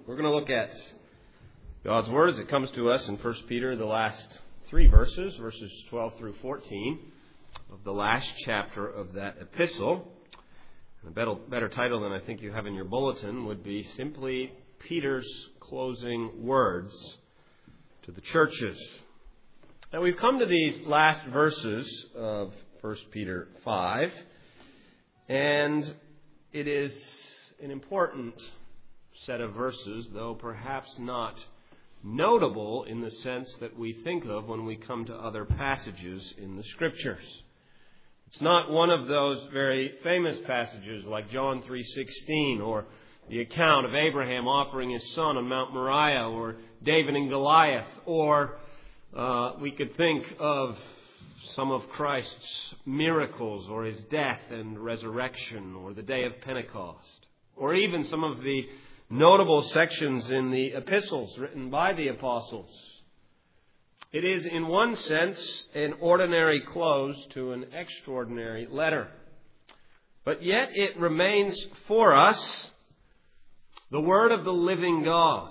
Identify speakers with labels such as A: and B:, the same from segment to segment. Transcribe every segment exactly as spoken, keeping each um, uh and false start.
A: We're going to look at God's Word as it comes to us in First Peter, the last three verses, verses twelve through fourteen of the last chapter of that epistle. And a better, better title than I think you have in your bulletin would be simply Peter's closing words to the churches. Now we've come to these last verses of First Peter five, and it is an important set of verses, though perhaps not notable in the sense that we think of when we come to other passages in the Scriptures. It's not one of those very famous passages like John three sixteen or the account of Abraham offering his son on Mount Moriah, or David and Goliath, or uh, we could think of some of Christ's miracles, or his death and resurrection, or the day of Pentecost, or even some of the notable sections in the epistles written by the apostles. It is, in one sense, an ordinary close to an extraordinary letter. But yet it remains for us the Word of the living God,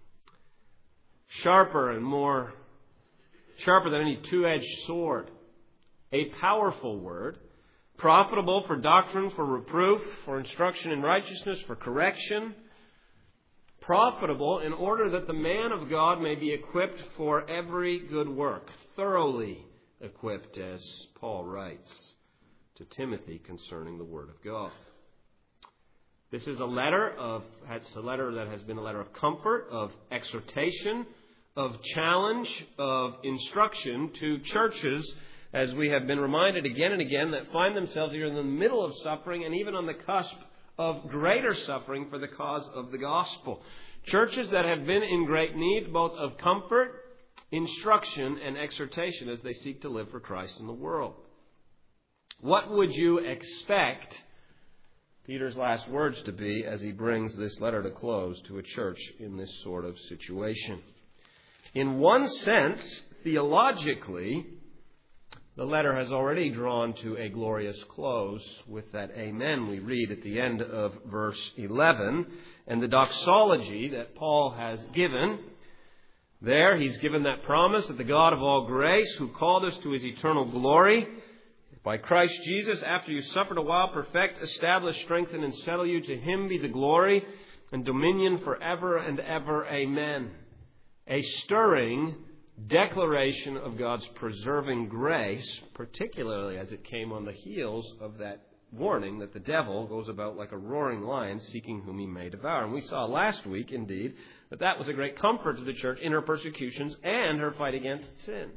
A: sharper and more, sharper than any two-edged sword, a powerful Word, profitable for doctrine, for reproof, for instruction in righteousness, for correction, profitable in order that the man of God may be equipped for every good work, thoroughly equipped, as Paul writes to Timothy concerning the Word of God. This is a letter of, it's a letter that has been a letter of comfort, of exhortation, of challenge, of instruction to churches, as we have been reminded again and again, that find themselves either in the middle of suffering and even on the cusp of greater suffering for the cause of the gospel. Churches that have been in great need both of comfort, instruction, and exhortation as they seek to live for Christ in the world. What would you expect Peter's last words to be as he brings this letter to close to a church in this sort of situation? In one sense, theologically, the letter has already drawn to a glorious close with that amen we read at the end of verse eleven, and the doxology that Paul has given. There he's given that promise that the God of all grace, who called us to his eternal glory, by Christ Jesus, after you suffered a while, perfect, establish, strengthen, and settle you. To him be the glory and dominion forever and ever. Amen. A stirring declaration of God's preserving grace, particularly as it came on the heels of that warning that the devil goes about like a roaring lion seeking whom he may devour. And we saw last week, indeed, that that was a great comfort to the church in her persecutions and her fight against sin.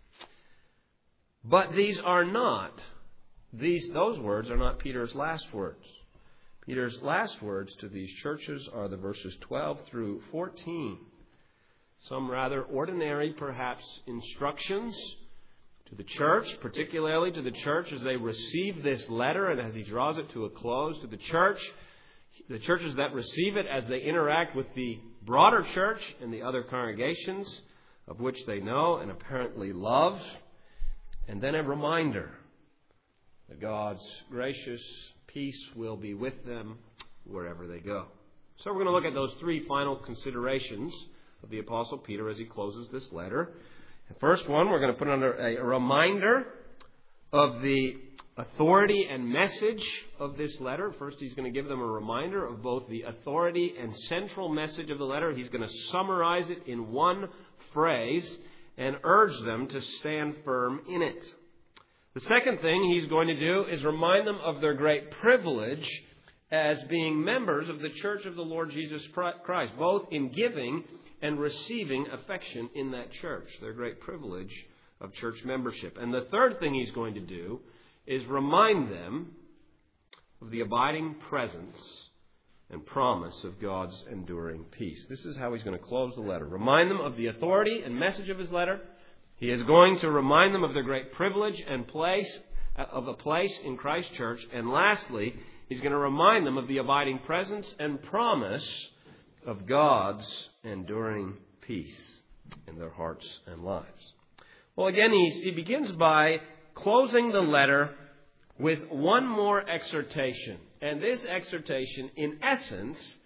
A: But these are not, these those words are not Peter's last words. Peter's last words to these churches are the verses twelve through fourteen. Some rather ordinary, perhaps, instructions to the church, particularly to the church as they receive this letter and as he draws it to a close, to the church, the churches that receive it as they interact with the broader church and the other congregations of which they know and apparently love. And then a reminder that God's gracious peace will be with them wherever they go. So we're going to look at those three final considerations of the Apostle Peter as he closes this letter. The first one, we're going to put under a, a reminder of the authority and message of this letter. First, he's going to give them a reminder of both the authority and central message of the letter. He's going to summarize it in one phrase and urge them to stand firm in it. The second thing he's going to do is remind them of their great privilege as being members of the church of the Lord Jesus Christ, both in giving and receiving affection in that church, their great privilege of church membership. And the third thing he's going to do is remind them of the abiding presence and promise of God's enduring peace. This is how he's going to close the letter. Remind them of the authority and message of his letter. He is going to remind them of their great privilege and place, of a place in Christ's church. And lastly, he's going to remind them of the abiding presence and promise of God's enduring peace in their hearts and lives. Well, again, he, he begins by closing the letter with one more exhortation. And this exhortation, in essence,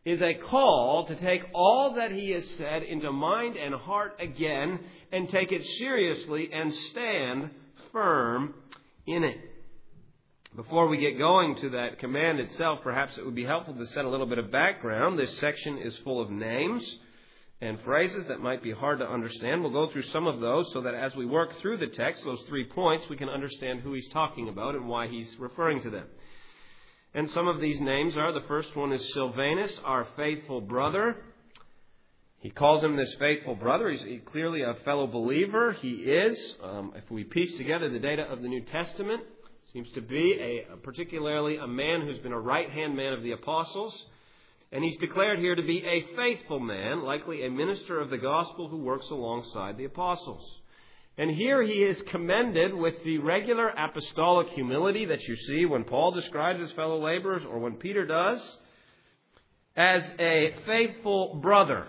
A: is a call to take all that he has said into mind and heart again and take it seriously and stand firm in it. Before we get going to that command itself, perhaps it would be helpful to set a little bit of background. This section is full of names and phrases that might be hard to understand. We'll go through some of those so that as we work through the text, those three points, we can understand who he's talking about and why he's referring to them. And some of these names are, the first one is Silvanus, our faithful brother. He calls him this faithful brother. He's clearly a fellow believer. He is, um, if we piece together the data of the New Testament, seems to be a, particularly a man who's been a right-hand man of the apostles. And he's declared here to be a faithful man, likely a minister of the gospel who works alongside the apostles. And here he is commended with the regular apostolic humility that you see when Paul describes his fellow laborers or when Peter does, as a faithful brother,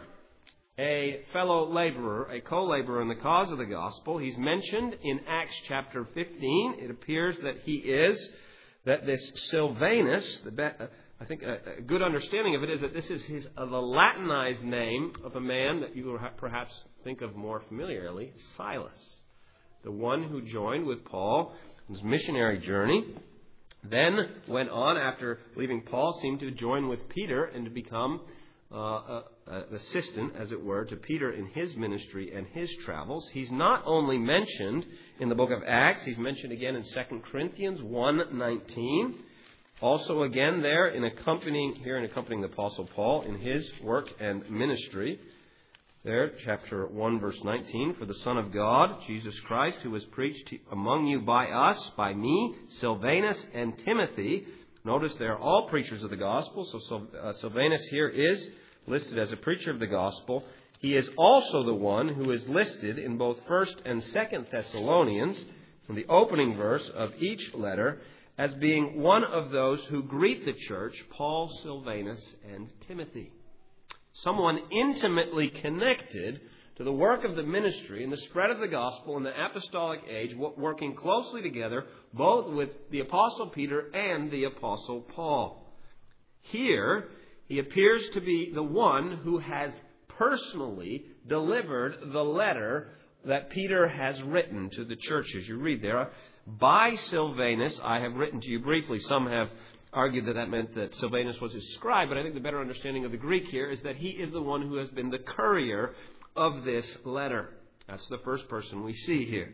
A: a fellow laborer, a co-laborer in the cause of the gospel. He's mentioned in Acts chapter fifteen. It appears that he is, that this Silvanus, the, I think a, a good understanding of it is that this is his uh, the Latinized name of a man that you will ha- perhaps think of more familiarly, Silas, the one who joined with Paul on his missionary journey, then went on after leaving Paul, seemed to join with Peter and to become uh, a, an assistant, as it were, to Peter in his ministry and his travels. He's not only mentioned in the book of Acts, he's mentioned again in Second Corinthians one nineteen. Also again there in accompanying, here in accompanying the Apostle Paul in his work and ministry. There, chapter one, verse nineteen, for the Son of God, Jesus Christ, who was preached among you by us, by me, Silvanus, and Timothy. Notice they're all preachers of the gospel, so uh, Silvanus here is listed as a preacher of the gospel. He is also the one who is listed in both First and Second Thessalonians, in the opening verse of each letter, as being one of those who greet the church, Paul, Silvanus, and Timothy. Someone intimately connected to the work of the ministry and the spread of the gospel in the apostolic age, working closely together, both with the Apostle Peter and the Apostle Paul. Here, he appears to be the one who has personally delivered the letter that Peter has written to the churches. You read there, by Silvanus I have written to you briefly. Some have argued that that meant that Silvanus was his scribe, but I think the better understanding of the Greek here is that he is the one who has been the courier of this letter. That's the first person we see here.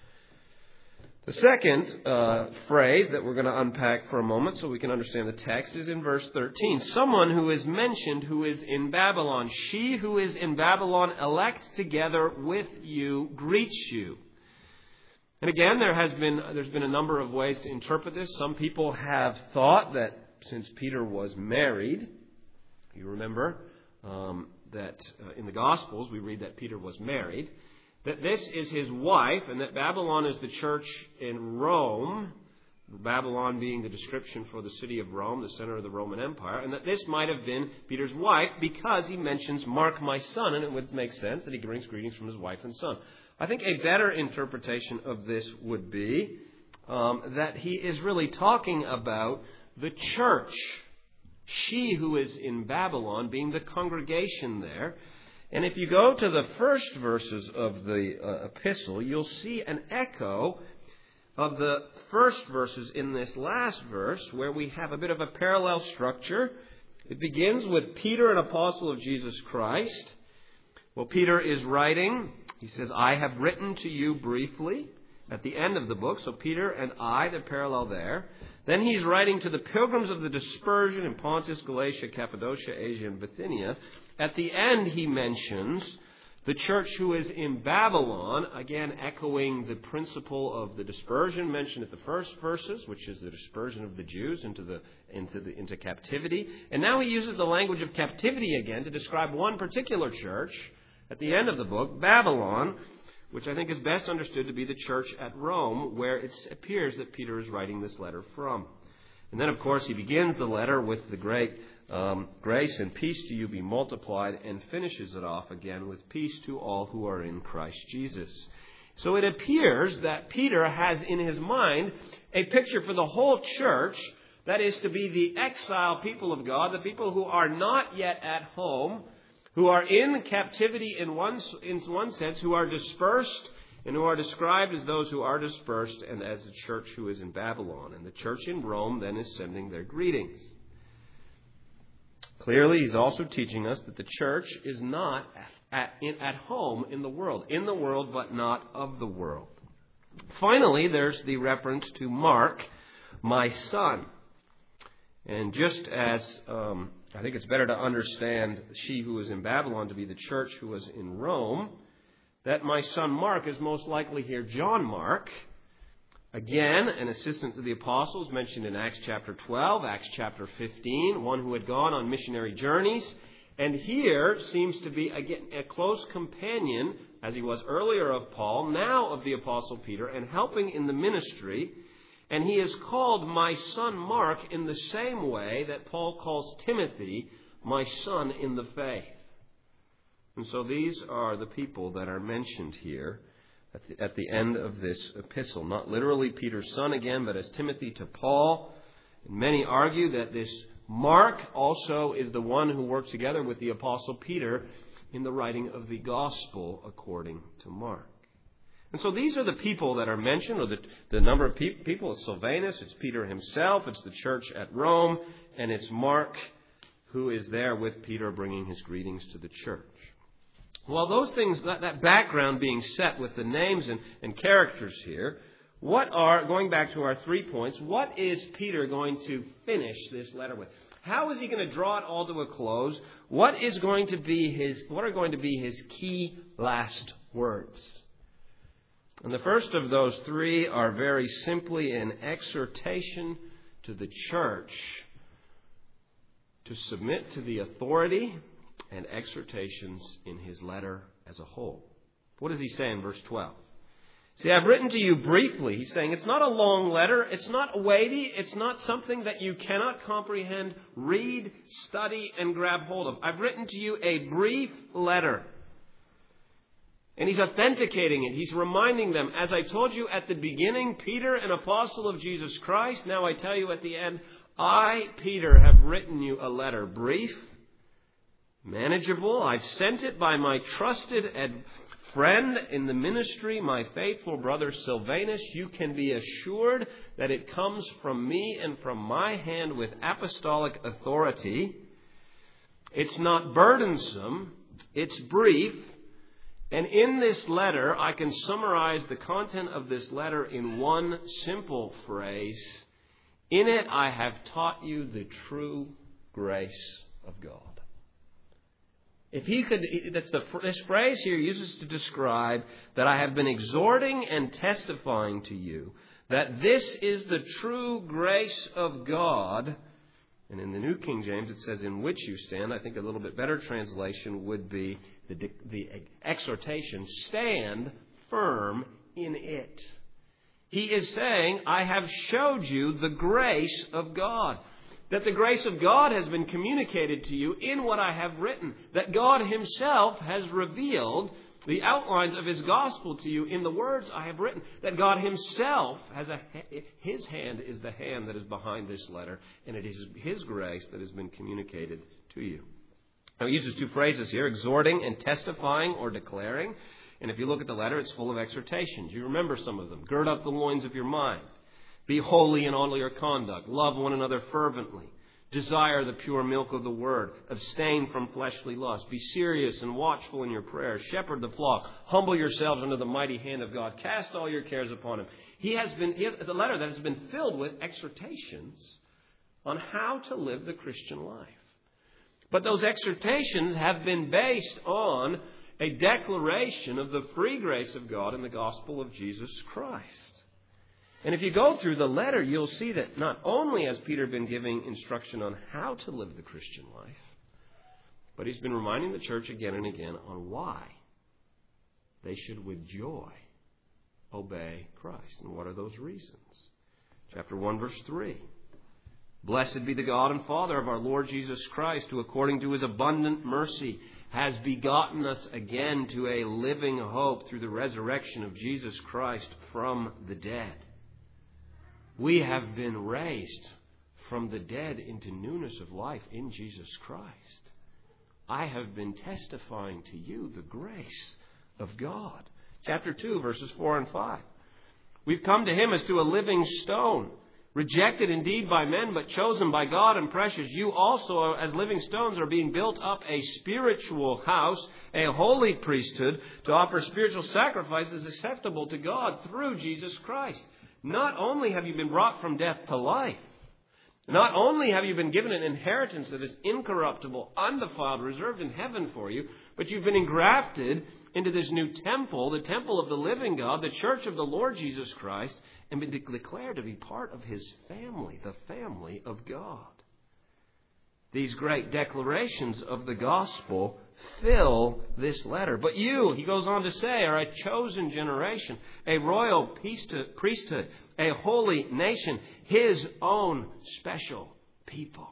A: The second uh, phrase that we're going to unpack for a moment so we can understand the text is in verse thirteen. Someone who is mentioned who is in Babylon. She who is in Babylon, elect together with you, greets you. And again, there has been, there's been a number of ways to interpret this. Some people have thought that since Peter was married, you remember um, that uh, in the Gospels we read that Peter was married, that this is his wife and that Babylon is the church in Rome, Babylon being the description for the city of Rome, the center of the Roman Empire, and that this might have been Peter's wife because he mentions, "Mark my son," and it would make sense that he brings greetings from his wife and son. I think a better interpretation of this would be um, that he is really talking about the church. She who is in Babylon being the congregation there. And if you go to the first verses of the uh, epistle, you'll see an echo of the first verses in this last verse where we have a bit of a parallel structure. It begins with Peter, an apostle of Jesus Christ. Well, Peter is writing. He says, I have written to you briefly at the end of the book. So Peter and I, the parallel there. Then he's writing to the pilgrims of the dispersion in Pontus, Galatia, Cappadocia, Asia, and Bithynia. At the end, he mentions the church who is in Babylon, again echoing the principle of the dispersion mentioned at the first verses, which is the dispersion of the Jews into the into the into captivity. And now he uses the language of captivity again to describe one particular church at the end of the book, Babylon, which I think is best understood to be the church at Rome, where it appears that Peter is writing this letter from. And then, of course, he begins the letter with the great um, grace and peace to you be multiplied, and finishes it off again with peace to all who are in Christ Jesus. So it appears that Peter has in his mind a picture for the whole church That is to be the exile people of God, the people who are not yet at home, who are in captivity in one, in one sense, who are dispersed and who are described as those who are dispersed and as the church who is in Babylon. And the church in Rome then is sending their greetings. Clearly, he's also teaching us that the church is not at, at, at home in the world. In the world, but not of the world. Finally, there's the reference to Mark, my son. And just as um, I think it's better to understand she who is in Babylon to be the church who was in Rome, that my son Mark is most likely here John Mark. Again, an assistant to the apostles mentioned in Acts chapter twelve, Acts chapter fifteen, one who had gone on missionary journeys. And here seems to be, again, a close companion, as he was earlier of Paul, now of the apostle Peter, and helping in the ministry. And he is called my son Mark in the same way that Paul calls Timothy my son in the faith. And so these are the people that are mentioned here at the, at the end of this epistle. Not literally Peter's son again, but as Timothy to Paul. And many argue that this Mark also is the one who worked together with the apostle Peter in the writing of the gospel according to Mark. And so these are the people that are mentioned, or the, the number of pe- people. It's Silvanus, it's Peter himself, it's the church at Rome, and it's Mark who is there with Peter bringing his greetings to the church. Well, those things, that, that background being set with the names and, and characters here, what are, going back to our three points, what is Peter going to finish this letter with? How is he going to draw it all to a close? What is going to be his, what are going to be his key last words? And the first of those three are very simply an exhortation to the church to submit to the authority and exhortations in his letter as a whole. What does he say in verse twelve? See, I've written to you briefly. He's saying it's not a long letter. It's not weighty. It's not something that you cannot comprehend. Read, study, and grab hold of. I've written to you a brief letter. And he's authenticating it. He's reminding them, as I told you at the beginning, Peter, an apostle of Jesus Christ. Now I tell you at the end, I, Peter, have written you a letter. Brief, manageable. I've sent it by my trusted and friend in the ministry, my faithful brother Silvanus. You can be assured that it comes from me and from my hand with apostolic authority. It's not burdensome. It's brief. And in this letter, I can summarize the content of this letter in one simple phrase. In it, I have taught you the true grace of God. If he could, that's the this phrase here uses to describe that I have been exhorting and testifying to you that this is the true grace of God. And in the New King James, it says, in which you stand. I think a little bit better translation would be the, the exhortation, stand firm in it. He is saying, I have showed you the grace of God. That the grace of God has been communicated to you in what I have written. That God himself has revealed the outlines of his gospel to you in the words I have written. That God himself has a, his hand is the hand that is behind this letter. And it is his grace that has been communicated to you. Now he uses two phrases here, exhorting and testifying or declaring. And if you look at the letter, it's full of exhortations. You remember some of them. Gird up the loins of your mind. Be holy in all your conduct. Love one another fervently. Desire the pure milk of the word. Abstain from fleshly lust. Be serious and watchful in your prayers. Shepherd the flock. Humble yourselves under the mighty hand of God. Cast all your cares upon him. He has been, he has a letter that has been filled with exhortations on how to live the Christian life. But those exhortations have been based on a declaration of the free grace of God in the gospel of Jesus Christ. And if you go through the letter, you'll see that not only has Peter been giving instruction on how to live the Christian life, but he's been reminding the church again and again on why they should with joy obey Christ. And what are those reasons? Chapter one, verse three. Blessed be the God and Father of our Lord Jesus Christ, who according to his abundant mercy has begotten us again to a living hope through the resurrection of Jesus Christ from the dead. We have been raised from the dead into newness of life in Jesus Christ. I have been testifying to you the grace of God. Chapter two, verses four and five. We've come to him as to a living stone, rejected indeed by men, but chosen by God and precious. You also, as living stones, are being built up a spiritual house, a holy priesthood, to offer spiritual sacrifices acceptable to God through Jesus Christ. Not only have you been brought from death to life, not only have you been given an inheritance that is incorruptible, undefiled, reserved in heaven for you, but you've been engrafted into this new temple, the temple of the living God, the church of the Lord Jesus Christ, and been declared to be part of his family, the family of God. These great declarations of the gospel fill this letter. But you, he goes on to say, are a chosen generation, a royal priesthood, a holy nation, his own special people.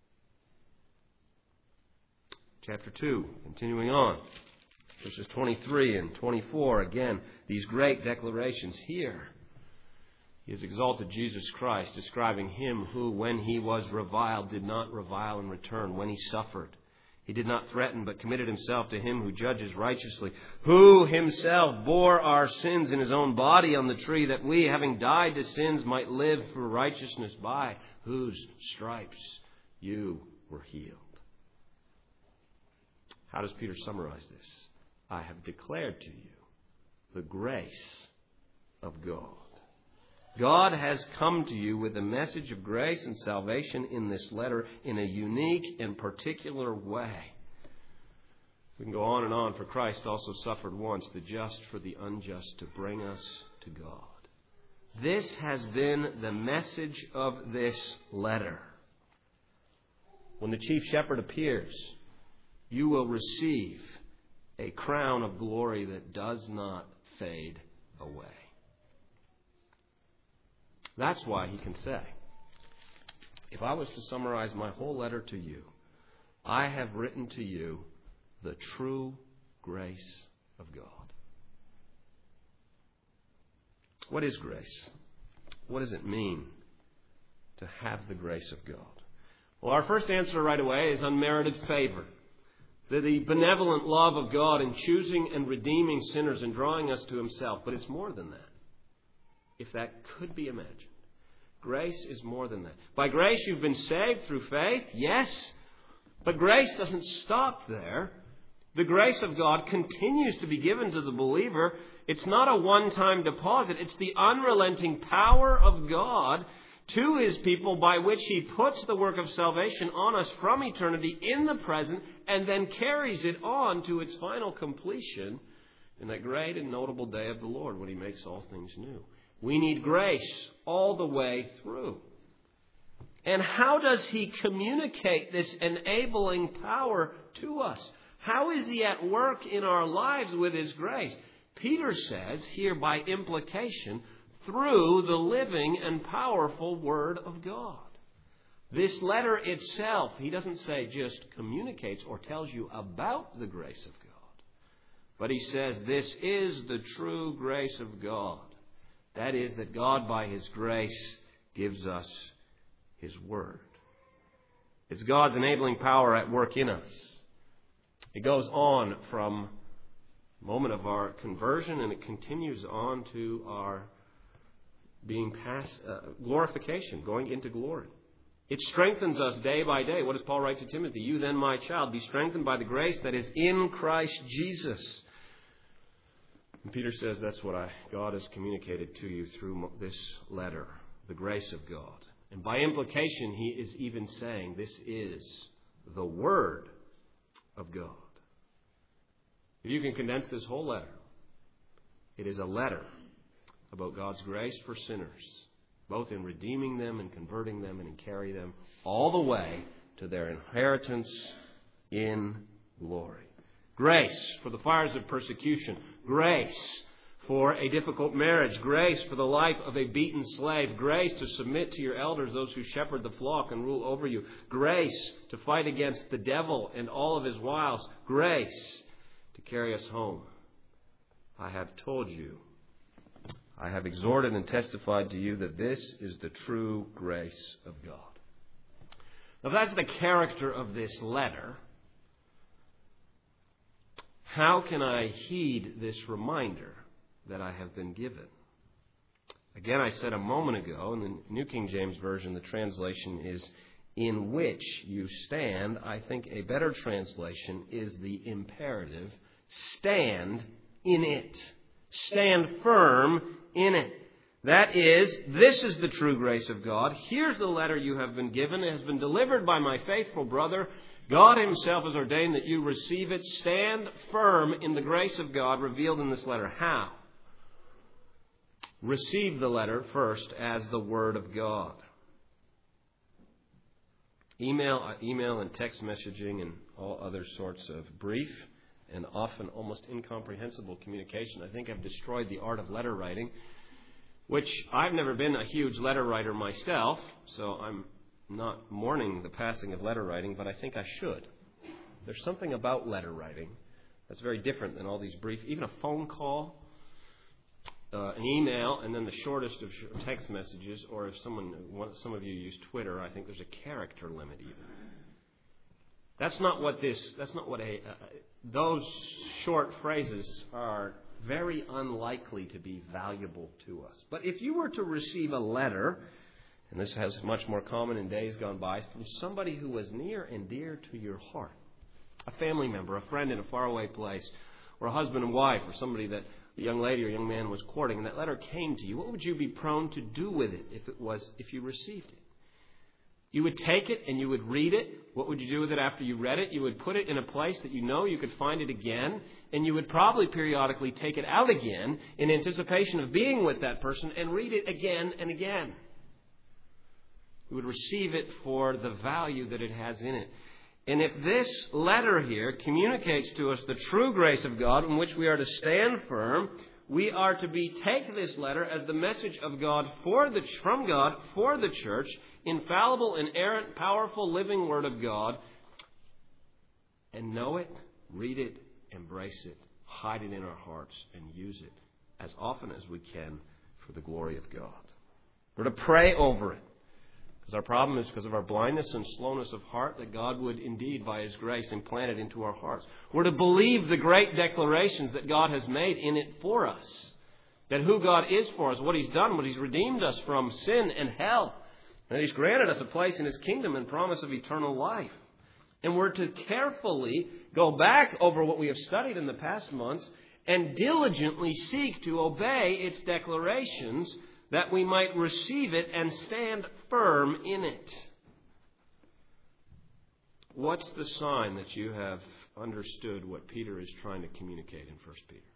A: Chapter two, continuing on, verses twenty-three and twenty-four, again, these great declarations here. He has exalted Jesus Christ, describing him who, when he was reviled, did not revile in return. When he suffered, he did not threaten, but committed himself to him who judges righteously, who himself bore our sins in his own body on the tree, that we, having died to sins, might live for righteousness, by whose stripes you were healed. How does Peter summarize this? I have declared to you the grace of God. God has come to you with a message of grace and salvation in this letter in a unique and particular way. We can go on and on, for Christ also suffered once, the just for the unjust, to bring us to God. This has been the message of this letter. When the chief shepherd appears, you will receive a crown of glory that does not fade away. That's why he can say, if I was to summarize my whole letter to you, I have written to you the true grace of God. What is grace? What does it mean to have the grace of God? Well, our first answer right away is unmerited favor. The, the benevolent love of God in choosing and redeeming sinners and drawing us to himself. But it's more than that. If that could be imagined. Grace is more than that. By grace you've been saved through faith, yes. But grace doesn't stop there. The grace of God continues to be given to the believer. It's not a one-time deposit. It's the unrelenting power of God to his people by which he puts the work of salvation on us from eternity in the present and then carries it on to its final completion in that great and notable day of the Lord when he makes all things new. We need grace all the way through. And how does he communicate this enabling power to us? How is he at work in our lives with his grace? Peter says here by implication, through the living and powerful Word of God. This letter itself, he doesn't say just communicates or tells you about the grace of God. But he says this is the true grace of God. That is, that God, by his grace, gives us his word. It's God's enabling power at work in us. It goes on from the moment of our conversion, and it continues on to our being past uh, glorification, going into glory. It strengthens us day by day. What does Paul write to Timothy? You then, my child, be strengthened by the grace that is in Christ Jesus. And Peter says that's what I, God has communicated to you through this letter, the grace of God. And by implication, he is even saying this is the Word of God. If you can condense this whole letter, it is a letter about God's grace for sinners, both in redeeming them and converting them and in carrying them all the way to their inheritance in glory. Grace for the fires of persecution. Grace for a difficult marriage. Grace for the life of a beaten slave. Grace to submit to your elders, those who shepherd the flock and rule over you. Grace to fight against the devil and all of his wiles. Grace to carry us home. I have told you, I have exhorted and testified to you that this is the true grace of God. If that's the character of this letter, how can I heed this reminder that I have been given? Again, I said a moment ago, in the New King James Version, the translation is, in which you stand. I think a better translation is the imperative, stand in it. Stand firm in it. That is, this is the true grace of God. Here's the letter you have been given. It has been delivered by my faithful brother. God Himself has ordained that you receive it. Stand firm in the grace of God revealed in this letter. How? Receive the letter first as the Word of God. Email, email and text messaging and all other sorts of brief and often almost incomprehensible communication, I think, have destroyed the art of letter writing, which I've never been a huge letter writer myself, so I'm not mourning the passing of letter writing, but I think I should. There's something about letter writing that's very different than all these brief, even a phone call, uh, an email, and then the shortest of text messages, or if someone, some of you use Twitter, I think there's a character limit even. That's not what this, that's not what a, uh, those short phrases are very unlikely to be valuable to us. But if you were to receive a letter, and this has much more common in days gone by, from somebody who was near and dear to your heart, a family member, a friend in a faraway place, or a husband and wife, or somebody that the young lady or young man was courting, and that letter came to you, what would you be prone to do with it if it was if you received it? You would take it and you would read it. What would you do with it after you read it? You would put it in a place that you know you could find it again, and you would probably periodically take it out again in anticipation of being with that person and read it again and again. You would receive it for the value that it has in it. And if this letter here communicates to us the true grace of God in which we are to stand firm, we are to be take this letter as the message of God for the from God for the church, infallible, inerrant, powerful, living Word of God, and know it, read it, embrace it, hide it in our hearts, and use it as often as we can for the glory of God. We're to pray over it. Because our problem is because of our blindness and slowness of heart, that God would indeed, by His grace, implant it into our hearts. We're to believe the great declarations that God has made in it for us. That who God is for us, what He's done, what He's redeemed us from sin and hell. And He's granted us a place in His kingdom and promise of eternal life. And we're to carefully go back over what we have studied in the past months and diligently seek to obey its declarations, that we might receive it and stand firm in it. What's the sign that you have understood what Peter is trying to communicate in First Peter?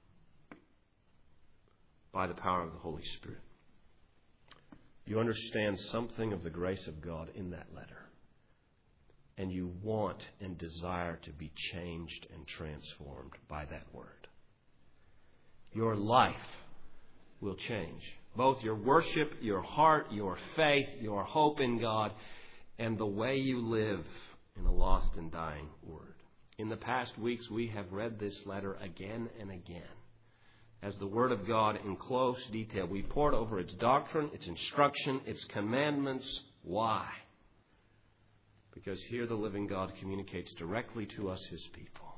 A: By the power of the Holy Spirit. You understand something of the grace of God in that letter. And you want and desire to be changed and transformed by that word. Your life will change. Both your worship, your heart, your faith, your hope in God, and the way you live in a lost and dying world. In the past weeks, we have read this letter again and again as the Word of God in close detail. We pored over its doctrine, its instruction, its commandments. Why? Because here the living God communicates directly to us, His people.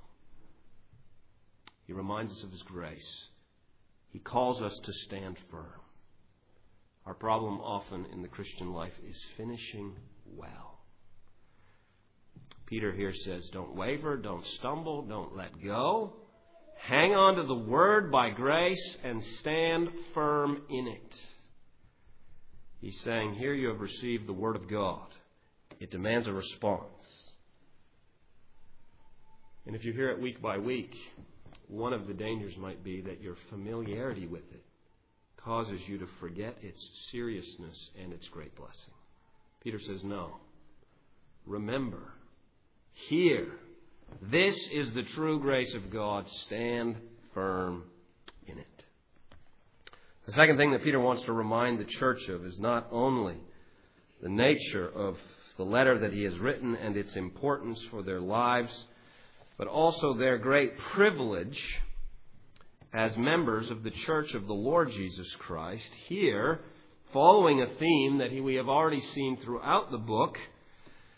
A: He reminds us of His grace. He calls us to stand firm. Our problem often in the Christian life is finishing well. Peter here says, don't waver, don't stumble, don't let go. Hang on to the Word by grace and stand firm in it. He's saying, here you have received the Word of God. It demands a response. And if you hear it week by week, one of the dangers might be that your familiarity with it causes you to forget its seriousness and its great blessing. Peter says, no. Remember, hear, this is the true grace of God. Stand firm in it. The second thing that Peter wants to remind the church of is not only the nature of the letter that he has written and its importance for their lives, but also their great privilege as members of the Church of the Lord Jesus Christ. Here, following a theme that we have already seen throughout the book,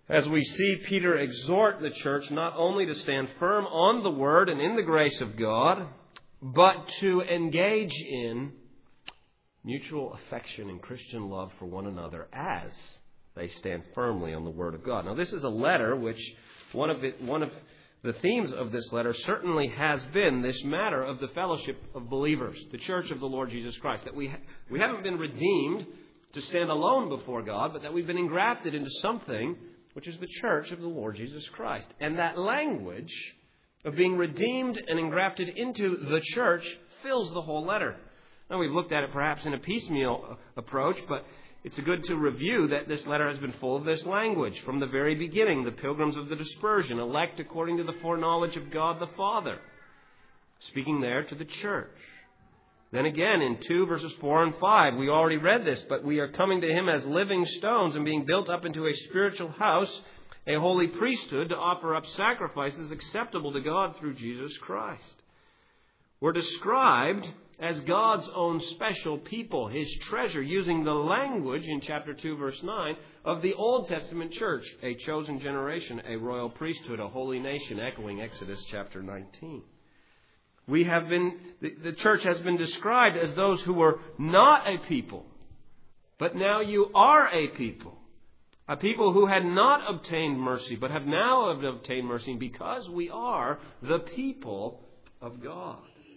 A: as we see Peter exhort the church not only to stand firm on the Word and in the grace of God, but to engage in mutual affection and Christian love for one another as they stand firmly on the Word of God. Now, this is a letter which one of it, one of the themes of this letter certainly has been this matter of the fellowship of believers, the church of the Lord Jesus Christ, that we ha- we haven't been redeemed to stand alone before God, but that we've been engrafted into something which is the church of the Lord Jesus Christ. And that language of being redeemed and engrafted into the church fills the whole letter. Now, we've looked at it perhaps in a piecemeal approach, but it's good to review that this letter has been full of this language. From the very beginning, the pilgrims of the dispersion, elect according to the foreknowledge of God the Father. Speaking there to the church. Then again, in two verses four and five, we already read this, but we are coming to Him as living stones and being built up into a spiritual house, a holy priesthood, to offer up sacrifices acceptable to God through Jesus Christ. We're described as God's own special people, His treasure, using the language in chapter two, verse nine, of the Old Testament church, a chosen generation, a royal priesthood, a holy nation, echoing Exodus chapter nineteen. We have been, the, the church has been described as those who were not a people, but now you are a people. A people who had not obtained mercy, but have now obtained mercy because we are the people of God.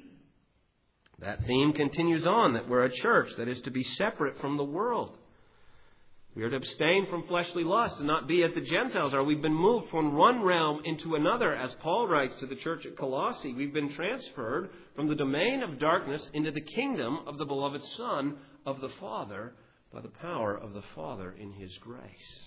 A: That theme continues on, that we're a church that is to be separate from the world. We are to abstain from fleshly lust and not be as the Gentiles are. We've been moved from one realm into another. As Paul writes to the church at Colossae, we've been transferred from the domain of darkness into the kingdom of the beloved Son of the Father by the power of the Father in His grace,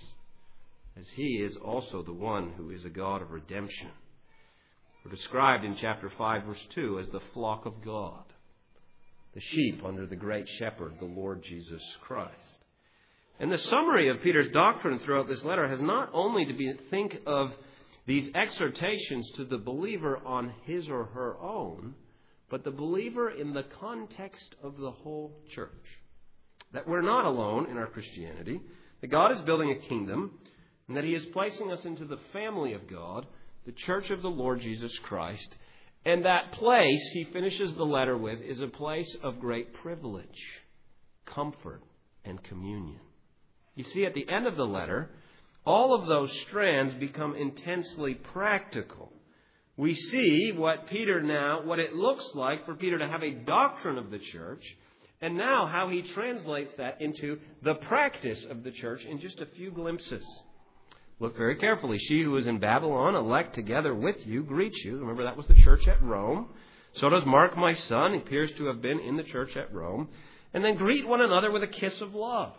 A: as He is also the one who is a God of redemption. We're described in chapter five, verse two, as the flock of God, the sheep under the great shepherd, the Lord Jesus Christ. And the summary of Peter's doctrine throughout this letter has not only to be think of these exhortations to the believer on his or her own, but the believer in the context of the whole church. That we're not alone in our Christianity, that God is building a kingdom, and that He is placing us into the family of God, the church of the Lord Jesus Christ. And that place, he finishes the letter with, is a place of great privilege, comfort, and communion. You see, at the end of the letter, all of those strands become intensely practical. We see what Peter now, what it looks like for Peter to have a doctrine of the church, and now how he translates that into the practice of the church in just a few glimpses. Look very carefully. She who is in Babylon, elect together with you, greets you. Remember, that was the church at Rome. So does Mark, my son. He appears to have been in the church at Rome. And then greet one another with a kiss of love.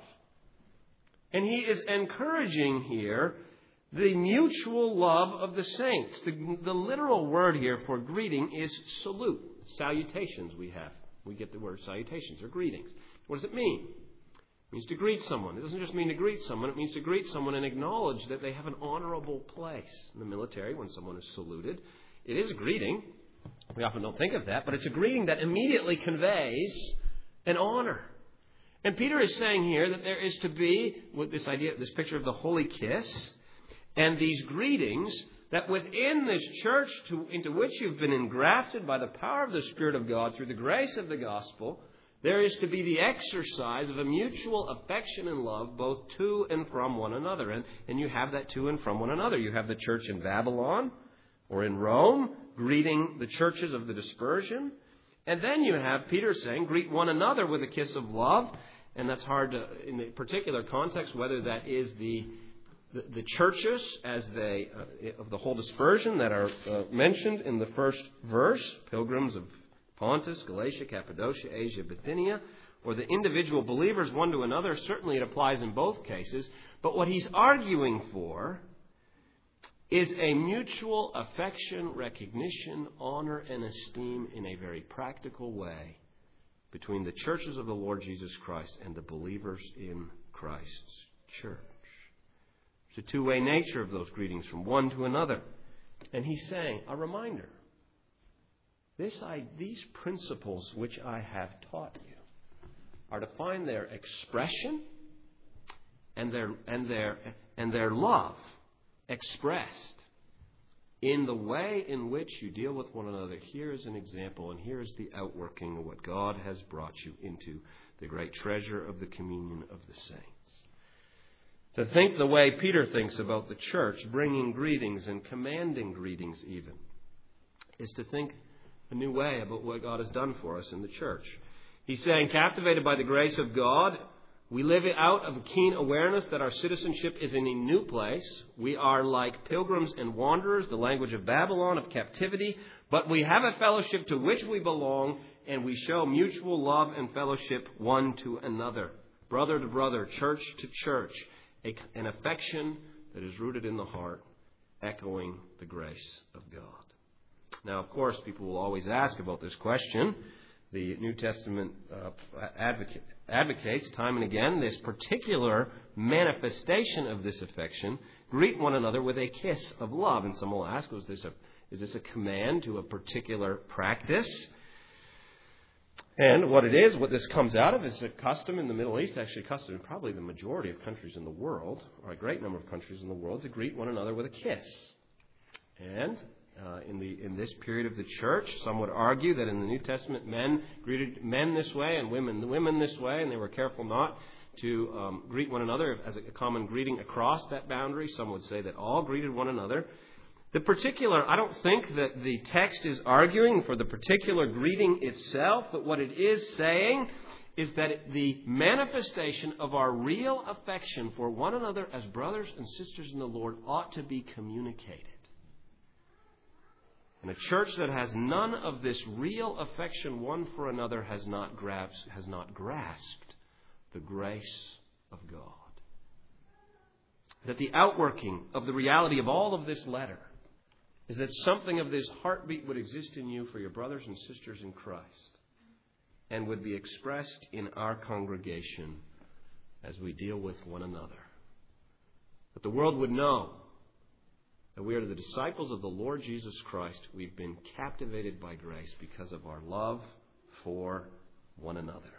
A: And he is encouraging here the mutual love of the saints. The, the literal word here for greeting is salute. Salutations we have. We get the word salutations or greetings. What does it mean? It means to greet someone. It doesn't just mean to greet someone. It means to greet someone and acknowledge that they have an honorable place. In the military, when someone is saluted, it is a greeting. We often don't think of that, but it's a greeting that immediately conveys an honor. And Peter is saying here that there is to be, with this idea, this picture of the holy kiss, and these greetings, that within this church to, into which you've been engrafted by the power of the Spirit of God through the grace of the gospel, there is to be the exercise of a mutual affection and love both to and from one another. And, and you have that to and from one another. You have the church in Babylon or in Rome greeting the churches of the dispersion. And then you have Peter saying, greet one another with a kiss of love. And that's hard to, in the particular context, whether that is the the, the churches as they uh, of the whole dispersion that are uh, mentioned in the first verse, pilgrims of Pontus, Galatia, Cappadocia, Asia, Bithynia, or the individual believers one to another. Certainly it applies in both cases. But what he's arguing for is a mutual affection, recognition, honor, and esteem in a very practical way between the churches of the Lord Jesus Christ and the believers in Christ's church. There's a two-way nature of those greetings from one to another. And he's saying, a reminder, this I, these principles which I have taught you are to find their expression and their and their and their love expressed in the way in which you deal with one another. Here is an example, and here is the outworking of what God has brought you into, the great treasure of the communion of the saints. To think the way Peter thinks about the church, bringing greetings and commanding greetings even, is to think a new way about what God has done for us in the church. He's saying, captivated by the grace of God, we live it out of a keen awareness that our citizenship is in a new place. We are like pilgrims and wanderers, the language of Babylon, of captivity, but we have a fellowship to which we belong, and we show mutual love and fellowship one to another, brother to brother, church to church, a, an affection that is rooted in the heart, echoing the grace of God. Now, of course, people will always ask about this question. The New Testament uh, advocate, advocates time and again this particular manifestation of this affection. Greet one another with a kiss of love. And some will ask, is this a, is this a command to a particular practice? And what it is, what this comes out of, is a custom in the Middle East, actually a custom in probably the majority of countries in the world, or a great number of countries in the world, to greet one another with a kiss. And Uh, in the in this period of the church, some would argue that in the New Testament, men greeted men this way and women women this way, and they were careful not to um, greet one another as a common greeting across that boundary. Some would say that all greeted one another. The particular, I don't think that the text is arguing for the particular greeting itself, but what it is saying is that the manifestation of our real affection for one another as brothers and sisters in the Lord ought to be communicated. And a church that has none of this real affection one for another has not grasped, has not grasped the grace of God. That the outworking of the reality of all of this letter is that something of this heartbeat would exist in you for your brothers and sisters in Christ and would be expressed in our congregation as we deal with one another. That the world would know that we are the disciples of the Lord Jesus Christ. We've been captivated by grace because of our love for one another.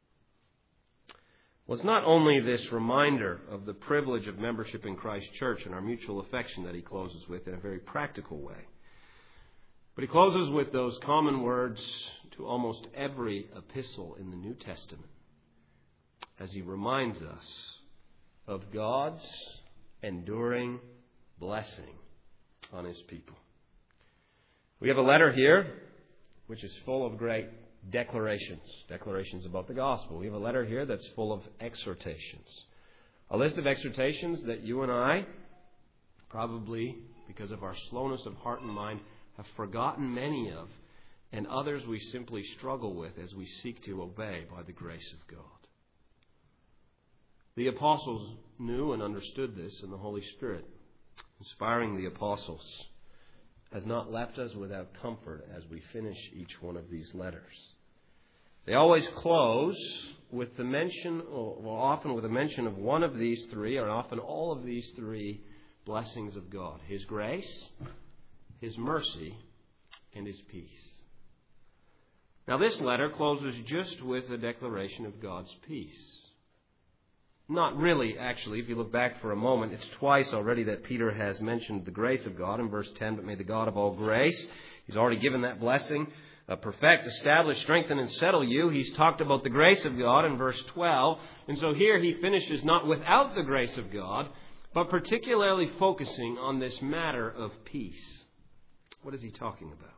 A: Well, it's not only this reminder of the privilege of membership in Christ's church and our mutual affection that he closes with in a very practical way, but he closes with those common words to almost every epistle in the New Testament as he reminds us of God's enduring blessing on his people. We have a letter here which is full of great declarations, declarations about the gospel. We have a letter here that's full of exhortations. A list of exhortations that you and I, probably because of our slowness of heart and mind, have forgotten many of, and others we simply struggle with as we seek to obey by the grace of God. The apostles knew and understood this, and the Holy Spirit, inspiring the apostles, has not left us without comfort as we finish each one of these letters. They always close with the mention, or often with a mention of one of these three, or often all of these three blessings of God: his grace, his mercy, and his peace. Now, this letter closes just with a declaration of God's peace. Not really, actually. If you look back for a moment, it's twice already that Peter has mentioned the grace of God. In verse ten, but may the God of all grace, he's already given that blessing, uh, perfect, establish, strengthen, and settle you. He's talked about the grace of God in verse twelve. And so here he finishes not without the grace of God, but particularly focusing on this matter of peace. What is he talking about?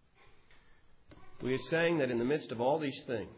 A: We are saying that in the midst of all these things,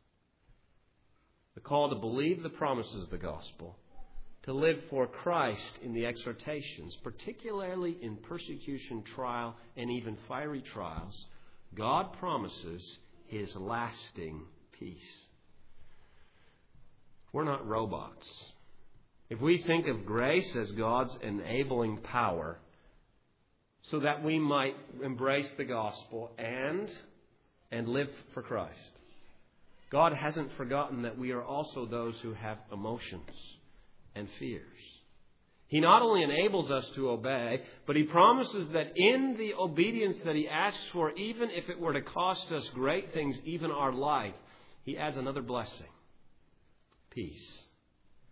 A: the call to believe the promises of the gospel, to live for Christ in the exhortations, particularly in persecution, trial, and even fiery trials, God promises his lasting peace. We're not robots. If we think of grace as God's enabling power so that we might embrace the gospel and, and live for Christ, God hasn't forgotten that we are also those who have emotions and fears. He not only enables us to obey, but he promises that in the obedience that he asks for, even if it were to cost us great things, even our life, he adds another blessing: peace.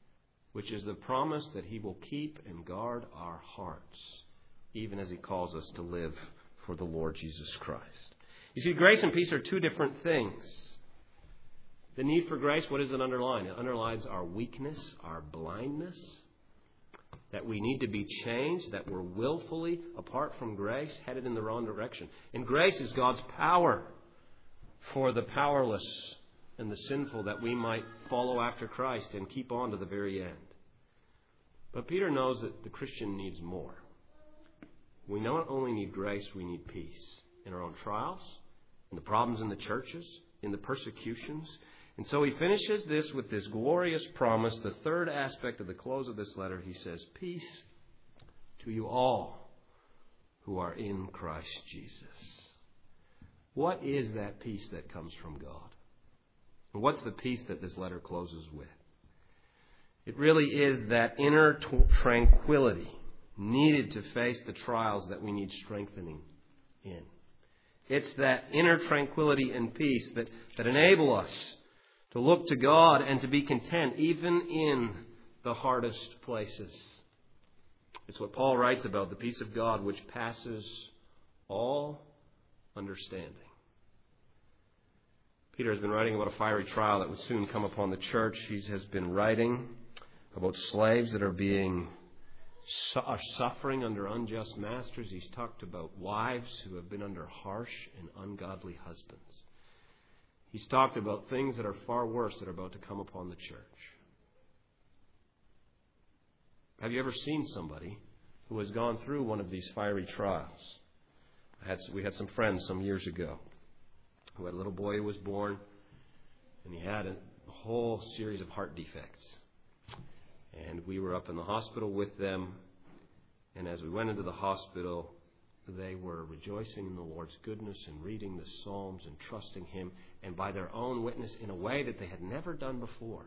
A: which is the promise that He will keep and guard our hearts, even as He calls us to live for the Lord Jesus Christ. You see, grace and peace are two different things. The need for grace, what does it underline? It underlines our weakness, our blindness, that we need to be changed, that we're willfully, apart from grace, headed in the wrong direction. And grace is God's power for the powerless and the sinful, that we might follow after Christ and keep on to the very end. But Peter knows that the Christian needs more. We not only need grace, we need peace in our own trials, in the problems in the churches, in the persecutions. And so he finishes this with this glorious promise. The third aspect of the close of this letter, he says, peace to you all who are in Christ Jesus. What is that peace that comes from God? And what's the peace that this letter closes with? It really is that inner t- tranquility needed to face the trials that we need strengthening in. It's that inner tranquility and peace that, that enable us to look to God and to be content even in the hardest places. It's what Paul writes about, the peace of God which passes all understanding. Peter has been writing about a fiery trial that would soon come upon the church. He has been writing about slaves that are being are suffering under unjust masters. He's talked about wives who have been under harsh and ungodly husbands. He's talked about things that are far worse that are about to come upon the church. Have you ever seen somebody who has gone through one of these fiery trials? I had, we had some friends some years ago who had a little boy who was born, and he had a whole series of heart defects. And we were up in the hospital with them, and as we went into the hospital, they were rejoicing in the Lord's goodness and reading the Psalms and trusting Him, and by their own witness in a way that they had never done before.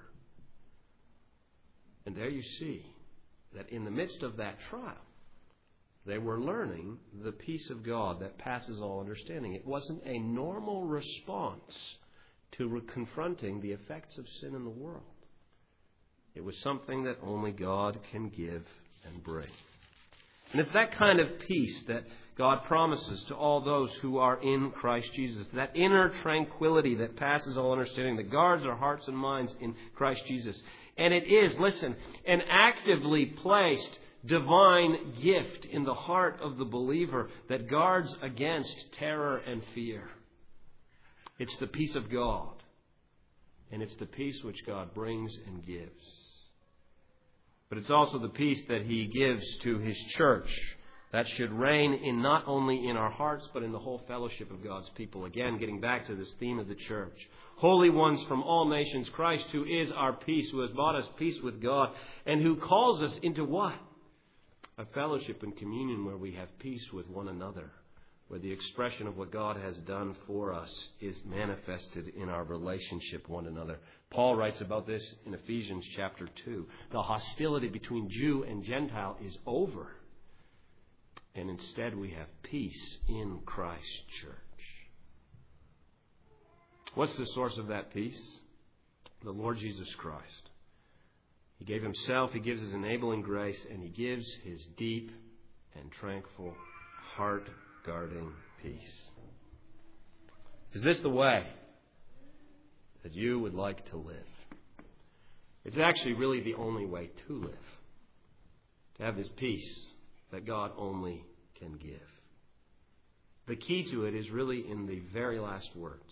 A: And there you see that in the midst of that trial, they were learning the peace of God that passes all understanding. It wasn't a normal response to re- confronting the effects of sin in the world. It was something that only God can give and bring. And it's that kind of peace that God promises to all those who are in Christ Jesus. That inner tranquility that passes all understanding, that guards our hearts and minds in Christ Jesus. And it is, listen, an actively placed divine gift in the heart of the believer that guards against terror and fear. It's the peace of God. And it's the peace which God brings and gives. But it's also the peace that He gives to His church that should reign in not only in our hearts, but in the whole fellowship of God's people. Again, getting back to this theme of the church. Holy ones from all nations, Christ, who is our peace, who has brought us peace with God, and who calls us into what? A fellowship and communion where we have peace with one another, where the expression of what God has done for us is manifested in our relationship with one another. Paul writes about this in Ephesians chapter two. The hostility between Jew and Gentile is over. And instead we have peace in Christ's church. What's the source of that peace? The Lord Jesus Christ. He gave Himself, He gives His enabling grace, and He gives His deep and tranquil, heart-guarding peace. Is this the way that you would like to live? It's actually really the only way to live. To have this peace that God only can give. The key to it is really in the very last words.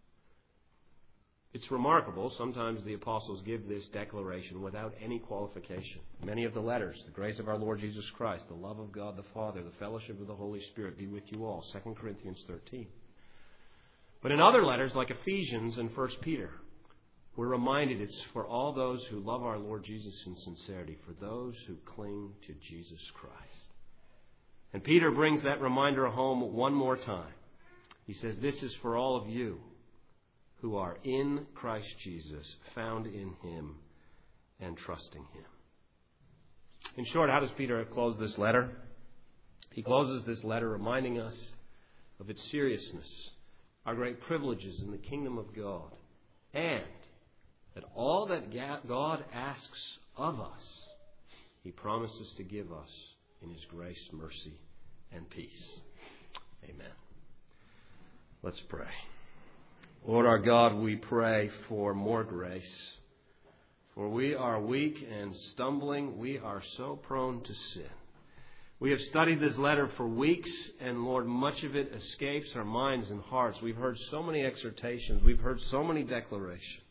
A: It's remarkable. Sometimes the apostles give this declaration without any qualification. Many of the letters, the grace of our Lord Jesus Christ, the love of God the Father, the fellowship of the Holy Spirit be with you all. Second Corinthians thirteen. But in other letters like Ephesians and First Peter, we're reminded it's for all those who love our Lord Jesus in sincerity, for those who cling to Jesus Christ. And Peter brings that reminder home one more time. He says, this is for all of you who are in Christ Jesus, found in Him and trusting Him. In short, how does Peter close this letter? He closes this letter reminding us of its seriousness, our great privileges in the kingdom of God, and that all that God asks of us, He promises to give us in His grace, mercy, and peace. Amen. Let's pray. Lord our God, we pray for more grace. For we are weak and stumbling. We are so prone to sin. We have studied this letter for weeks, and Lord, much of it escapes our minds and hearts. We've heard so many exhortations. We've heard so many declarations.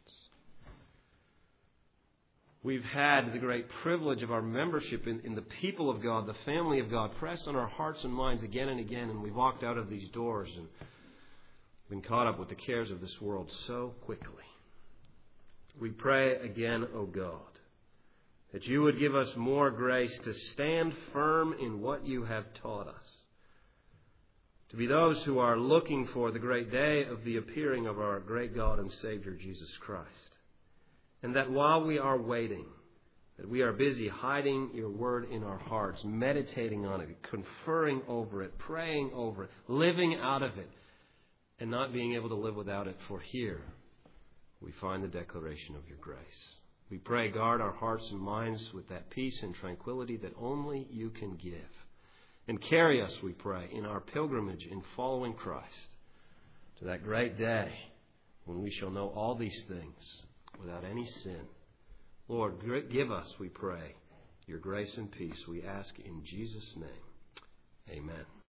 A: We've had the great privilege of our membership in, in the people of God, the family of God, pressed on our hearts and minds again and again, and we've walked out of these doors and been caught up with the cares of this world so quickly. We pray again, O God, that you would give us more grace to stand firm in what you have taught us, to be those who are looking for the great day of the appearing of our great God and Savior, Jesus Christ. And that while we are waiting, that we are busy hiding your word in our hearts, meditating on it, conferring over it, praying over it, living out of it, and not being able to live without it. For here we find the declaration of your grace. We pray, guard our hearts and minds with that peace and tranquility that only you can give. And carry us, we pray, in our pilgrimage in following Christ to that great day when we shall know all these things without any sin. Lord, give us, we pray, your grace and peace. We ask in Jesus' name. Amen.